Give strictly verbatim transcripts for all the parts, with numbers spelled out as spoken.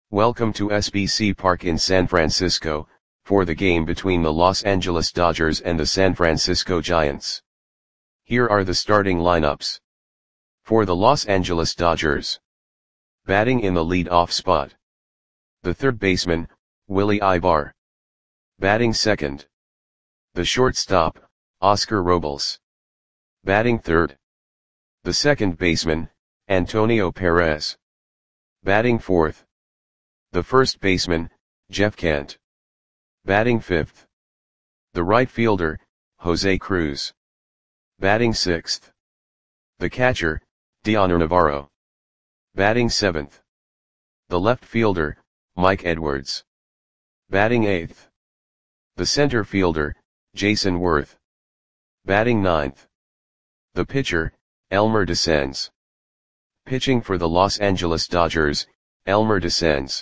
Welcome to S B C Park in San Francisco, for the game between the Los Angeles Dodgers and the San Francisco Giants. Here are the starting lineups. For the Los Angeles Dodgers. Batting in the lead-off spot. The third baseman, Willie Aybar. Batting second. The shortstop, Oscar Robles. Batting third. The second baseman, Antonio Perez. Batting fourth. The first baseman, Jeff Kent. Batting fifth. The right fielder, Jose Cruz. Batting sixth. The catcher, Dioner Navarro. Batting seventh. The left fielder, Mike Edwards. Batting eighth. The center fielder, Jason Worth. Batting ninth. The pitcher, Elmer Descens. Pitching for the Los Angeles Dodgers, Elmer Descens.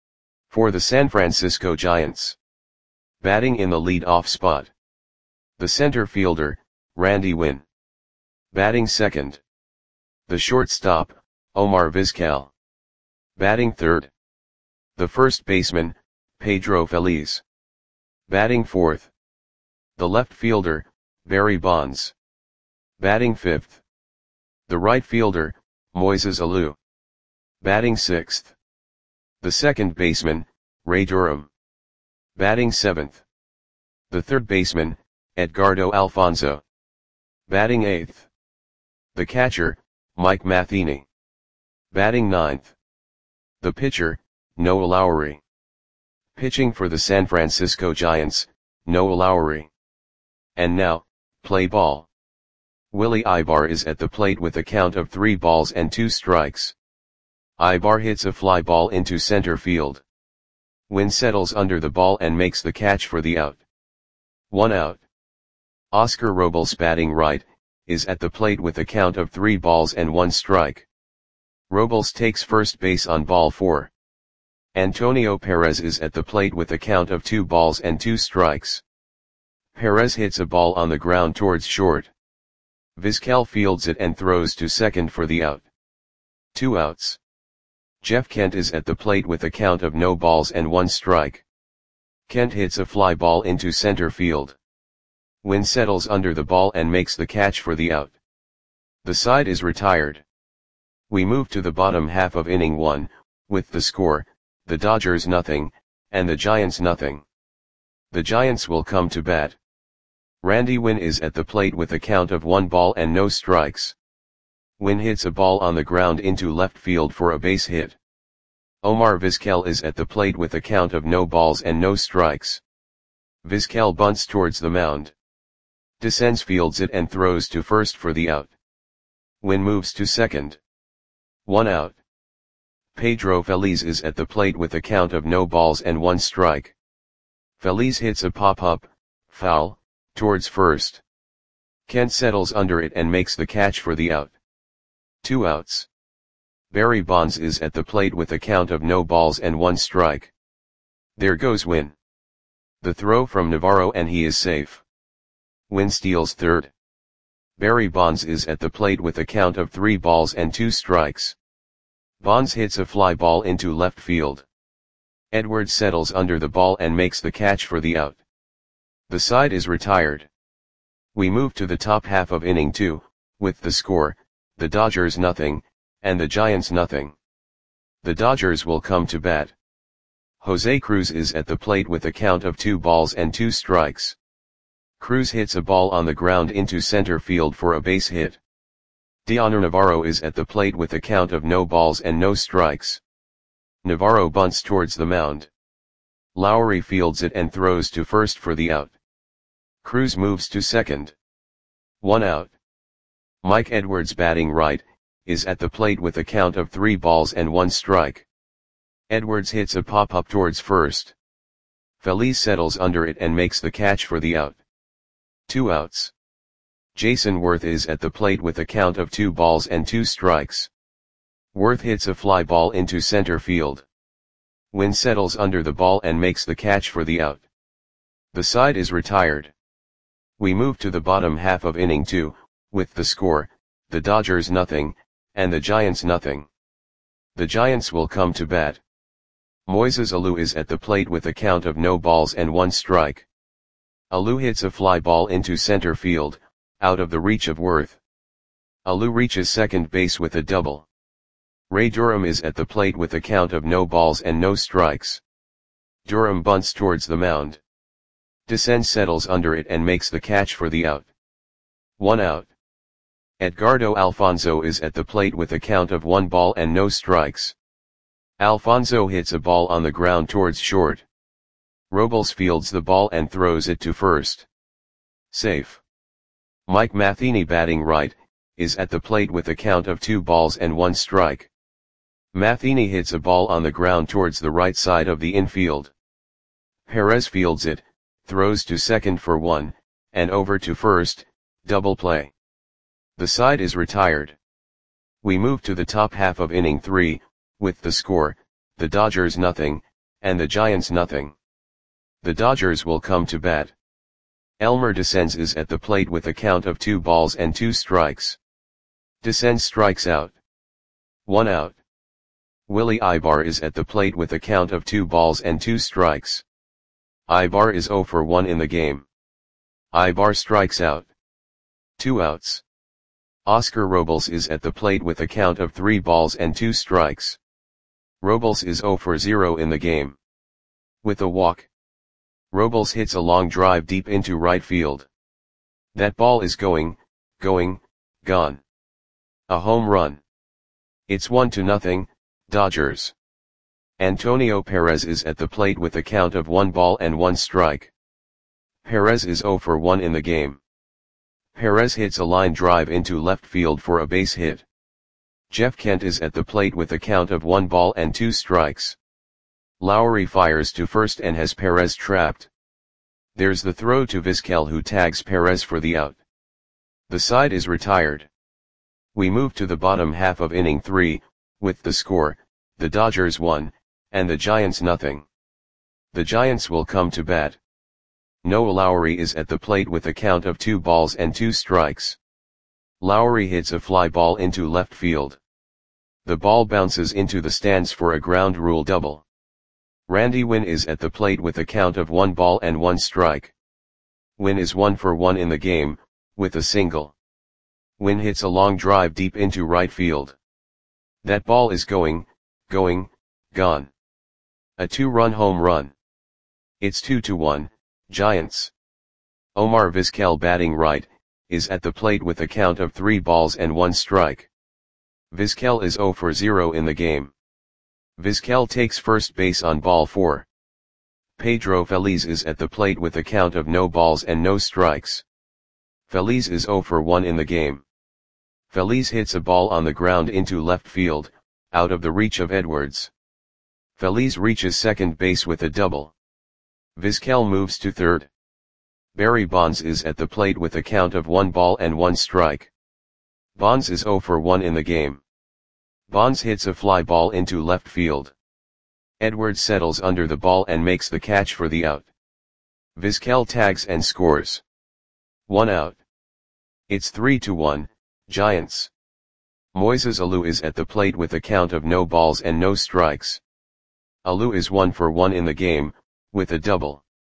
For the San Francisco Giants. Batting in the lead-off spot. The center fielder, Randy Winn. Batting second. The shortstop, Omar Vizquel. Batting third. The first baseman, Pedro Feliz. Batting fourth. The left fielder, Barry Bonds. Batting fifth. The right fielder, Moises Alou. Batting sixth. The second baseman, Ray Durham. Batting seventh. The third baseman, Edgardo Alfonso. Batting eighth. The catcher, Mike Matheny. Batting ninth. The pitcher, Noah Lowry. Pitching for the San Francisco Giants, Noah Lowry. And now, play ball. Willie Aybar is at the plate with a count of three balls and two strikes. Aybar hits a fly ball into center field. Winn settles under the ball and makes the catch for the out. One out. Oscar Robles, batting right, is at the plate with a count of three balls and one strike. Robles takes first base on ball four. Antonio Perez is at the plate with a count of two balls and two strikes. Perez hits a ball on the ground towards short. Vizquel fields it and throws to second for the out. Two outs. Jeff Kent is at the plate with a count of no balls and one strike. Kent hits a fly ball into center field. Winn settles under the ball and makes the catch for the out. The side is retired. We move to the bottom half of inning one, with the score, the Dodgers nothing, and the Giants nothing. The Giants will come to bat. Randy Winn is at the plate with a count of one ball and no strikes. Winn hits a ball on the ground into left field for a base hit. Omar Vizquel is at the plate with a count of no balls and no strikes. Vizquel bunts towards the mound. Descens fields it and throws to first for the out. Winn moves to second. One out. Pedro Feliz is at the plate with a count of no balls and one strike. Feliz hits a pop-up, foul, towards first. Kent settles under it and makes the catch for the out. Two outs. Barry Bonds is at the plate with a count of no balls and one strike. There goes Winn. The throw from Navarro and he is safe. Winn steals third. Barry Bonds is at the plate with a count of three balls and two strikes. Bonds hits a fly ball into left field. Edwards settles under the ball and makes the catch for the out. The side is retired. We move to the top half of inning two, with the score, the Dodgers nothing, and the Giants nothing. The Dodgers will come to bat. Jose Cruz is at the plate with a count of two balls and two strikes. Cruz hits a ball on the ground into center field for a base hit. Dioner Navarro is at the plate with a count of no balls and no strikes. Navarro bunts towards the mound. Lowry fields it and throws to first for the out. Cruz moves to second. One out. Mike Edwards, batting right, is at the plate with a count of three balls and one strike. Edwards hits a pop-up towards first. Feliz settles under it and makes the catch for the out. Two outs. Jason Worth is at the plate with a count of two balls and two strikes. Worth hits a fly ball into center field. Winn settles under the ball and makes the catch for the out. The side is retired. We move to the bottom half of inning two, with the score, the Dodgers nothing, and the Giants nothing. The Giants will come to bat. Moises Alou is at the plate with a count of no balls and one strike. Alou hits a fly ball into center field, out of the reach of Worth. Alou reaches second base with a double. Ray Durham is at the plate with a count of no balls and no strikes. Durham bunts towards the mound. Descends settles under it and makes the catch for the out. One out. Edgardo Alfonso is at the plate with a count of one ball and no strikes. Alfonso hits a ball on the ground towards short. Robles fields the ball and throws it to first. Safe. Mike Matheny, batting right, is at the plate with a count of two balls and one strike. Matheny hits a ball on the ground towards the right side of the infield. Perez fields it, throws to second for one, and over to first, double play. The side is retired. We move to the top half of inning three, with the score, the Dodgers nothing, and the Giants nothing. The Dodgers will come to bat. Elmer Descends is at the plate with a count of two balls and two strikes. Descends strikes out. One out. Willie Ibar is at the plate with a count of two balls and two strikes. Ibar is zero for one in the game. Ibar strikes out. Two outs. Oscar Robles is at the plate with a count of three balls and two strikes. Robles is zero for zero in the game. With a walk. Robles hits a long drive deep into right field. That ball is going, going, gone. A home run. It's one to nothing, Dodgers. Antonio Perez is at the plate with a count of one ball and one strike. Perez is zero for one in the game. Perez hits a line drive into left field for a base hit. Jeff Kent is at the plate with a count of one ball and two strikes. Lowry fires to first and has Perez trapped. There's the throw to Vizquel, who tags Perez for the out. The side is retired. We move to the bottom half of inning three, with the score, the Dodgers one, and the Giants nothing. The Giants will come to bat. Noah Lowry is at the plate with a count of two balls and two strikes. Lowry hits a fly ball into left field. The ball bounces into the stands for a ground rule double. Randy Winn is at the plate with a count of one ball and one strike. Winn is one for one in the game, with a single. Winn hits a long drive deep into right field. That ball is going, going, gone. A two-run home run. It's two to one, Giants. Omar Vizquel, batting right, is at the plate with a count of three balls and one strike. Vizquel is zero for zero in the game. Vizquel takes first base on ball four. Pedro Feliz is at the plate with a count of no balls and no strikes. Feliz is zero for one in the game. Feliz hits a ball on the ground into left field, out of the reach of Edwards. Feliz reaches second base with a double. Vizquel moves to third. Barry Bonds is at the plate with a count of one ball and one strike. Bonds is zero for one in the game. Bonds hits a fly ball into left field. Edwards settles under the ball and makes the catch for the out. Vizquel tags and scores. One out. It's three to one, Giants. Moises Alou is at the plate with a count of no balls and no strikes. Alou is one for one in the game, with a double.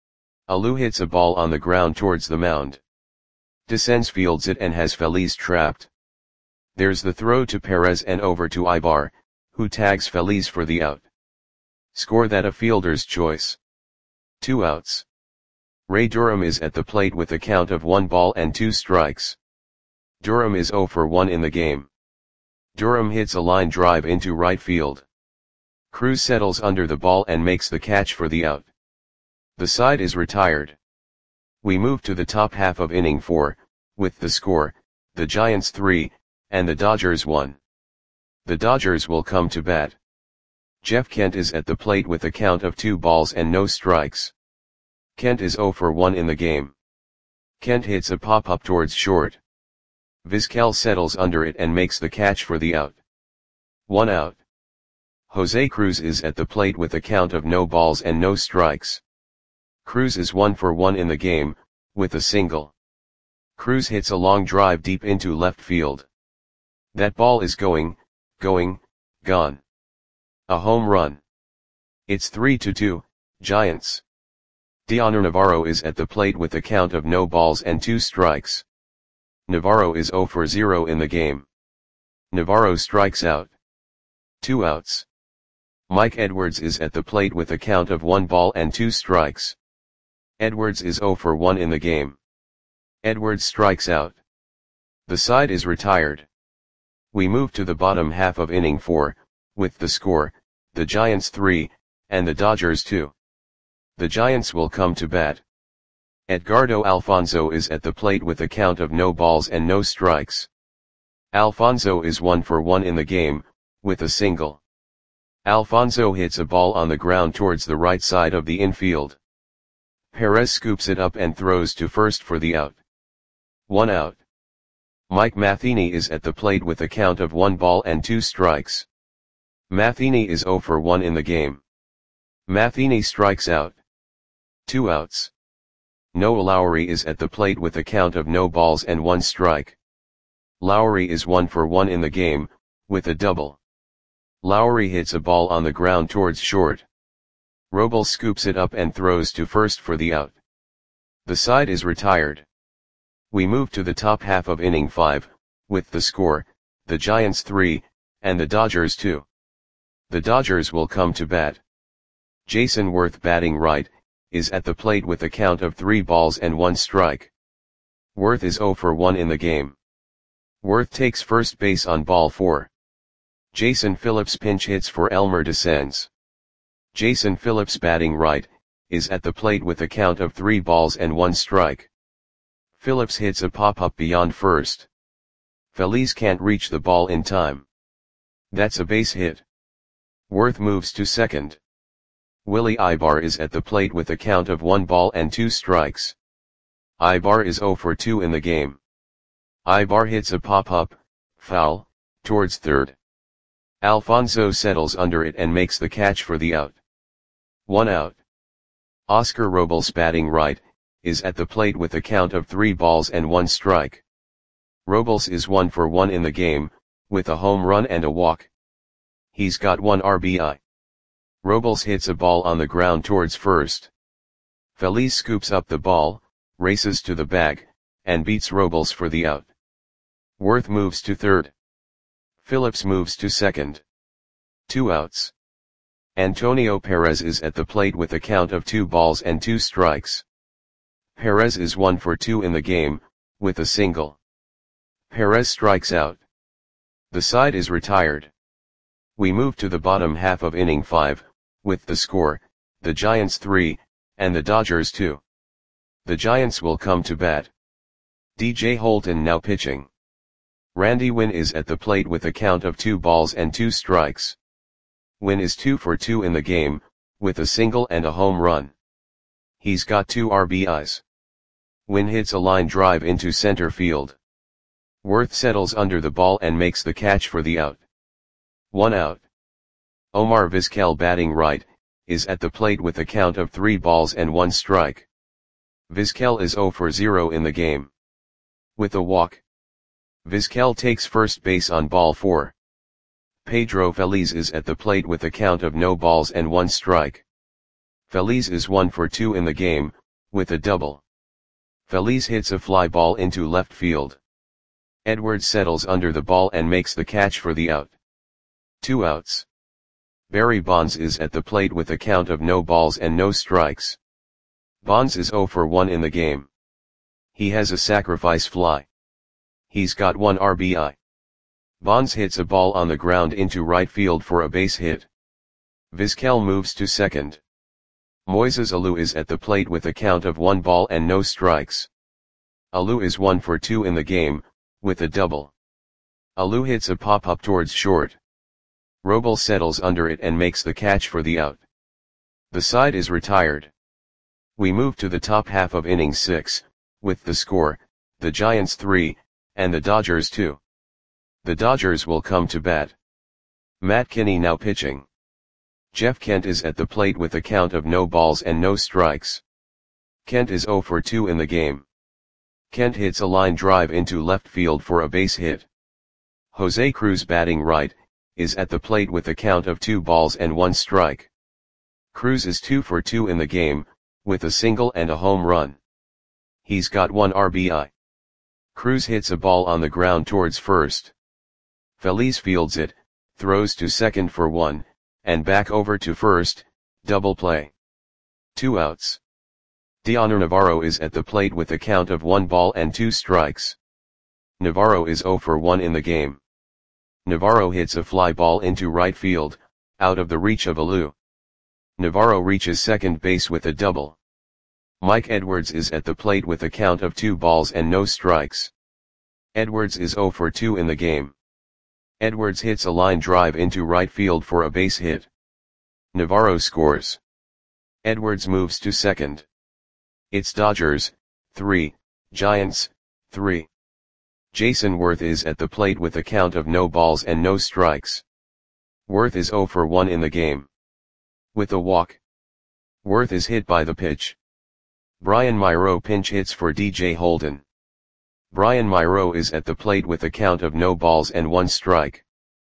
Alou hits a ball on the ground towards the mound. Descends fields it and has Feliz trapped. There's the throw to Perez and over to Ibar, who tags Feliz for the out. Score that a fielder's choice. Two outs. Ray Durham is at the plate with a count of one ball and two strikes. Durham is zero for one in the game. Durham hits a line drive into right field. Cruz settles under the ball and makes the catch for the out. The side is retired. We move to the top half of inning four, with the score, the Giants three, and the Dodgers one. The Dodgers will come to bat. Jeff Kent is at the plate with a count of two balls and no strikes. Kent is zero for one in the game. Kent hits a pop-up towards short. Vizquel settles under it and makes the catch for the out. One out. Jose Cruz is at the plate with a count of no balls and no strikes. Cruz is one for one in the game, with a single. Cruz hits a long drive deep into left field. That ball is going, going, gone. A home run. It's three to two, Giants. Dioner Navarro is at the plate with a count of no balls and two strikes. Navarro is zero for zero in the game. Navarro strikes out. Two outs. Mike Edwards is at the plate with a count of one ball and two strikes. Edwards is zero for one in the game. Edwards strikes out. The side is retired. We move to the bottom half of inning four, with the score, the Giants three, and the Dodgers two. The Giants will come to bat. Edgardo Alfonzo is at the plate with a count of no balls and no strikes. Alfonzo is one for one in the game, with a single. Alfonzo hits a ball on the ground towards the right side of the infield. Perez scoops it up and throws to first for the out. One out. Mike Matheny is at the plate with a count of one ball and two strikes. Matheny is zero for one in the game. Matheny strikes out. Two outs. Noah Lowry is at the plate with a count of no balls and one strike. Lowry is one for one in the game, with a double. Lowry hits a ball on the ground towards short. Robles scoops it up and throws to first for the out. The side is retired. We move to the top half of inning five, with the score, the Giants three, and the Dodgers two. The Dodgers will come to bat. Jason Worth, batting right, is at the plate with a count of three balls and one strike. Worth is zero for one in the game. Worth takes first base on ball four. Jason Phillips pinch hits for Elmer descends. Jason Phillips, batting right, is at the plate with a count of three balls and one strike. Phillips hits a pop-up beyond first. Feliz can't reach the ball in time. That's a base hit. Worth moves to second. Willie Ibar is at the plate with a count of one ball and two strikes. Ibar is zero for two in the game. Ibar hits a pop-up, foul, towards third. Alfonzo settles under it and makes the catch for the out. One out. Oscar Robles, batting right, is at the plate with a count of three balls and one strike. Robles is one for one in the game, with a home run and a walk. He's got one R B I. Robles hits a ball on the ground towards first. Feliz scoops up the ball, races to the bag, and beats Robles for the out. Worth moves to third. Phillips moves to second. Two outs. Antonio Perez is at the plate with a count of two balls and two strikes. Perez is one for two in the game, with a single. Perez strikes out. The side is retired. We move to the bottom half of inning five, with the score, the Giants three, and the Dodgers two. The Giants will come to bat. D J Holton now pitching. Randy Winn is at the plate with a count of two balls and two strikes. Winn is two for two in the game, with a single and a home run. He's got two R B Is. Winn hits a line drive into center field. Worth settles under the ball and makes the catch for the out. One out. Omar Vizquel, batting right, is at the plate with a count of three balls and one strike. Vizquel is zero for zero in the game. With a walk. Vizquel takes first base on ball four. Pedro Feliz is at the plate with a count of no balls and one strike. Feliz is one for two in the game, with a double. Feliz hits a fly ball into left field. Edwards settles under the ball and makes the catch for the out. Two outs. Barry Bonds is at the plate with a count of no balls and no strikes. Bonds is zero for one in the game. He has a sacrifice fly. He's got one R B I. Bonds hits a ball on the ground into right field for a base hit. Vizquel moves to second. Moises Alou is at the plate with a count of one ball and no strikes. Alou is one for two in the game, with a double. Alou hits a pop-up towards short. Robles settles under it and makes the catch for the out. The side is retired. We move to the top half of inning six, with the score, the Giants three, and the Dodgers two. The Dodgers will come to bat. Matt Kinney now pitching. Jeff Kent is at the plate with a count of no balls and no strikes. Kent is zero for two in the game. Kent hits a line drive into left field for a base hit. Jose Cruz, batting right, is at the plate with a count of two balls and one strike. Cruz is two for two in the game, with a single and a home run. He's got one R B I. Cruz hits a ball on the ground towards first. Feliz fields it, throws to second for one, and back over to first, double play. Two outs. Dioner Navarro is at the plate with a count of one ball and two strikes. Navarro is zero for one in the game. Navarro hits a fly ball into right field, out of the reach of Alou. Navarro reaches second base with a double. Mike Edwards is at the plate with a count of two balls and no strikes. Edwards is zero for two in the game. Edwards hits a line drive into right field for a base hit. Navarro scores. Edwards moves to second. It's Dodgers, three, Giants, three. Jason Worth is at the plate with a count of no balls and no strikes. Worth is zero for one in the game. With a walk. Worth is hit by the pitch. Brian Myro pinch hits for D J Holden. Brian Myro is at the plate with a count of no balls and one strike.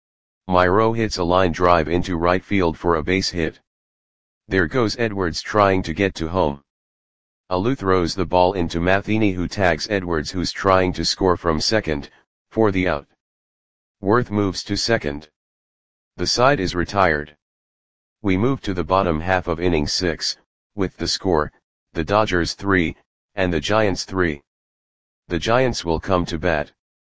Myro hits a line drive into right field for a base hit. There goes Edwards trying to get to home. Alou throws the ball into Matheny, who tags Edwards, who's trying to score from second, for the out. Worth moves to second. The side is retired. We move to the bottom half of inning six, with the score, the Dodgers three, and the Giants three. The Giants will come to bat.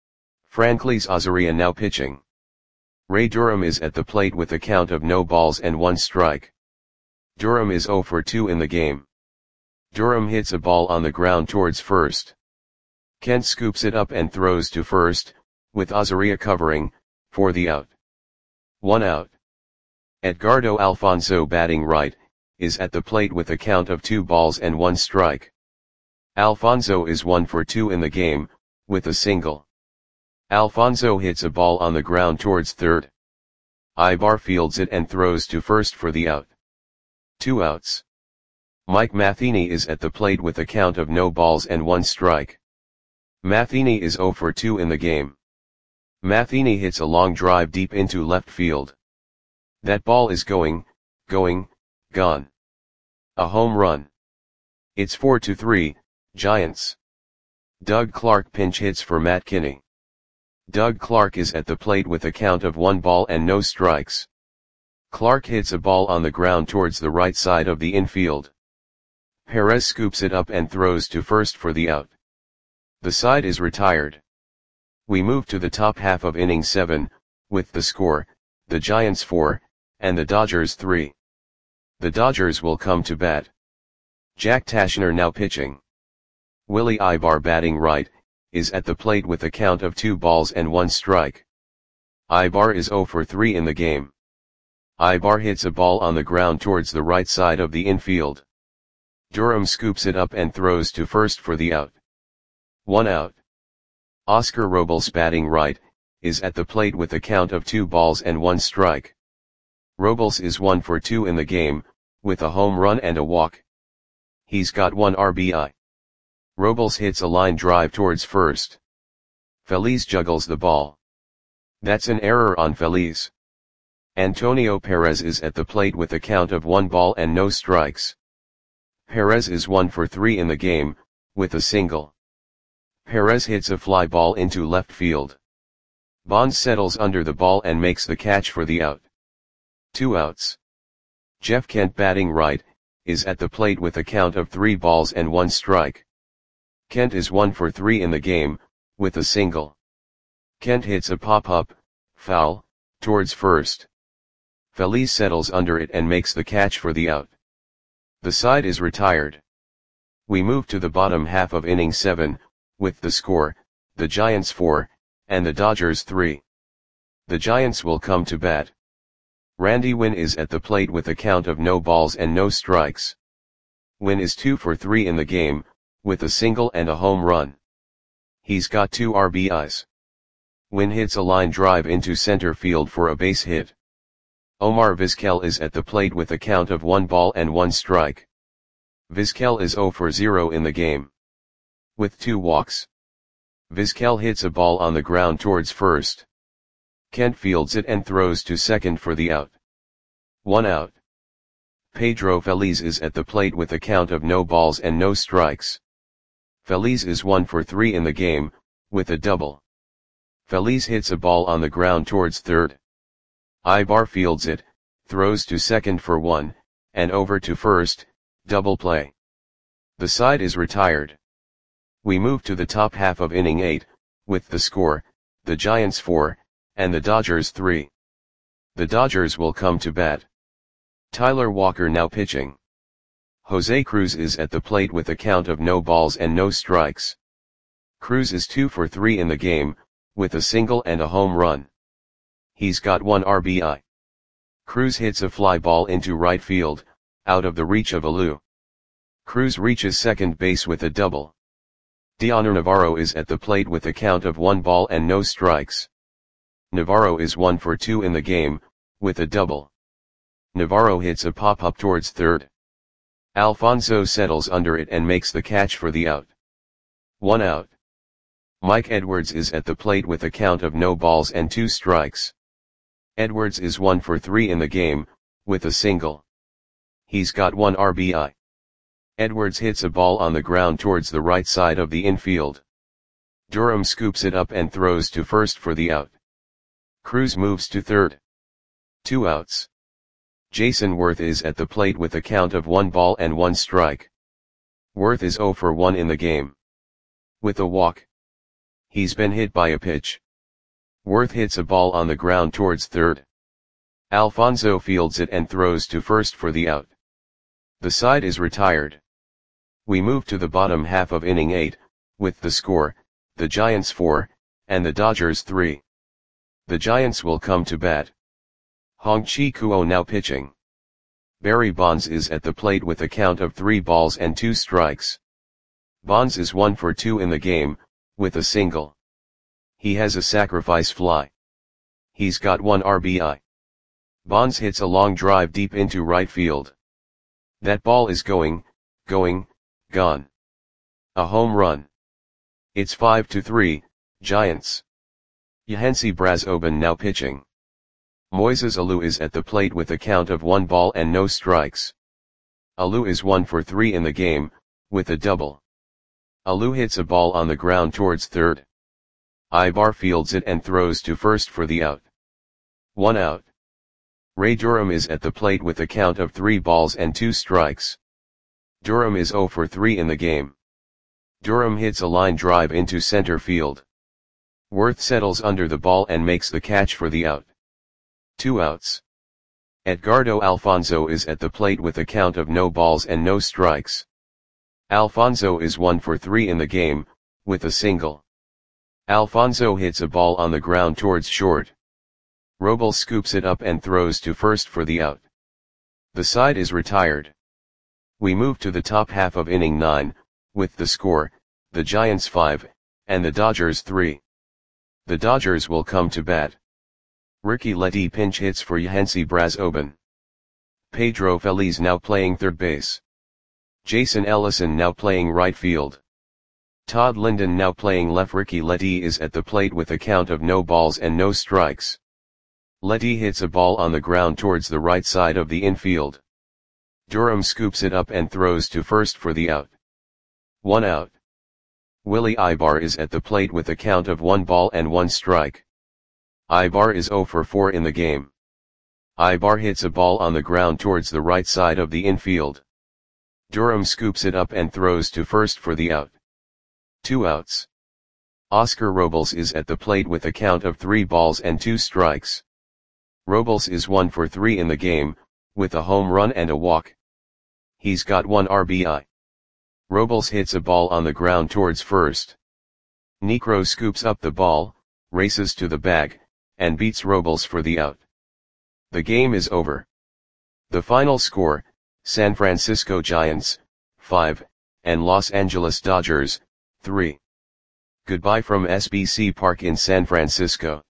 Franklys Azaria now pitching. Ray Durham is at the plate with a count of no balls and one strike. Durham is zero for two in the game. Durham hits a ball on the ground towards first. Kent scoops it up and throws to first, with Azaria covering, for the out. One out. Edgardo Alfonso, batting right, is at the plate with a count of two balls and one strike. Alfonso is one for two in the game, with a single. Alfonso hits a ball on the ground towards third. Ibar fields it and throws to first for the out. Two outs. Mike Matheny is at the plate with a count of no balls and one strike. Matheny is zero for two in the game. Matheny hits a long drive deep into left field. That ball is going, going, gone. A home run. It's four to three, Giants. Doug Clark pinch hits for Matt Kinney. Doug Clark is at the plate with a count of one ball and no strikes. Clark hits a ball on the ground towards the right side of the infield. Perez scoops it up and throws to first for the out. The side is retired. We move to the top half of inning seven, with the score, the Giants four, and the Dodgers three. The Dodgers will come to bat. Jack Tashner now pitching. Willie Ibar, batting right, is at the plate with a count of two balls and one strike. Ibar is zero for three in the game. Ibar hits a ball on the ground towards the right side of the infield. Durham scoops it up and throws to first for the out. One out. Oscar Robles, batting right, is at the plate with a count of two balls and one strike. Robles is one for two in the game, with a home run and a walk. He's got one R B I. Robles hits a line drive towards first. Feliz juggles the ball. That's an error on Feliz. Antonio Perez is at the plate with a count of one ball and no strikes. Perez is one for three in the game, with a single. Perez hits a fly ball into left field. Bonds settles under the ball and makes the catch for the out. Two outs. Jeff Kent, batting right, is at the plate with a count of three balls and one strike. Kent is one for three in the game, with a single. Kent hits a pop-up, foul, towards first. Feliz settles under it and makes the catch for the out. The side is retired. We move to the bottom half of inning seven, with the score, the Giants four, and the Dodgers three. The Giants will come to bat. Randy Winn is at the plate with a count of no balls and no strikes. Winn is two for three in the game, with a single and a home run. He's got two R B Is. Winn hits a line drive into center field for a base hit. Omar Vizquel is at the plate with a count of one ball and one strike. Vizquel is zero for zero in the game. With two walks. Vizquel hits a ball on the ground towards first. Kent fields it and throws to second for the out. One out. Pedro Feliz is at the plate with a count of no balls and no strikes. Feliz is one for three in the game, with a double. Feliz hits a ball on the ground towards third. Ibar fields it, throws to second for one, and over to first, double play. The side is retired. We move to the top half of inning eight, with the score, the Giants four, and the Dodgers three. The Dodgers will come to bat. Tyler Walker now pitching. Jose Cruz is at the plate with a count of no balls and no strikes. Cruz is two for three in the game, with a single and a home run. He's got one R B I. Cruz hits a fly ball into right field, out of the reach of Alou. Cruz reaches second base with a double. Dioner Navarro is at the plate with a count of one ball and no strikes. Navarro is one for two in the game, with a double. Navarro hits a pop-up towards third. Alfonso settles under it and makes the catch for the out. One out. Mike Edwards is at the plate with a count of no balls and two strikes. Edwards is one for three in the game, with a single. He's got one R B I. Edwards hits a ball on the ground towards the right side of the infield. Durham scoops it up and throws to first for the out. Cruz moves to third. Two outs. Jason Worth is at the plate with a count of one ball and one strike. Worth is zero for one in the game. With a walk. He's been hit by a pitch. Worth hits a ball on the ground towards third. Alfonso fields it and throws to first for the out. The side is retired. We move to the bottom half of inning eight, with the score, the Giants four, and the Dodgers three. The Giants will come to bat. Hong-Chi Kuo now pitching. Barry Bonds is at the plate with a count of three balls and two strikes. Bonds is one for two in the game, with a single. He has a sacrifice fly. He's got one R B I. Bonds hits a long drive deep into right field. That ball is going, going, gone. A home run. It's five to three, Giants. Yohansy Brazoban now pitching. Moises Alou is at the plate with a count of one ball and no strikes. Alou is one for three in the game, with a double. Alou hits a ball on the ground towards third. Ibar fields it and throws to first for the out. One out. Ray Durham is at the plate with a count of three balls and two strikes. Durham is zero for three in the game. Durham hits a line drive into center field. Worth settles under the ball and makes the catch for the out. Two outs. Edgardo Alfonso is at the plate with a count of no balls and no strikes. Alfonso is one for three in the game, with a single. Alfonso hits a ball on the ground towards short. Robles scoops it up and throws to first for the out. The side is retired. We move to the top half of inning nine, with the score, the Giants five, and the Dodgers three. The Dodgers will come to bat. Ricky Letty pinch hits for Yohansy Brazoban. Pedro Feliz now playing third base. Jason Ellison now playing right field. Todd Linden now playing left. Ricky Letty is at the plate with a count of no balls and no strikes. Letty hits a ball on the ground towards the right side of the infield. Durham scoops it up and throws to first for the out. One out. Willie Ibar is at the plate with a count of one ball and one strike. Ibar is zero for four in the game. Ibar hits a ball on the ground towards the right side of the infield. Durham scoops it up and throws to first for the out. Two outs. Oscar Robles is at the plate with a count of three balls and two strikes. Robles is one for three in the game, with a home run and a walk. He's got one R B I. Robles hits a ball on the ground towards first. Niekro scoops up the ball, races to the bag, and beats Robles for the out. The game is over. The final score, San Francisco Giants, five, and Los Angeles Dodgers, three. Goodbye from S B C Park in San Francisco.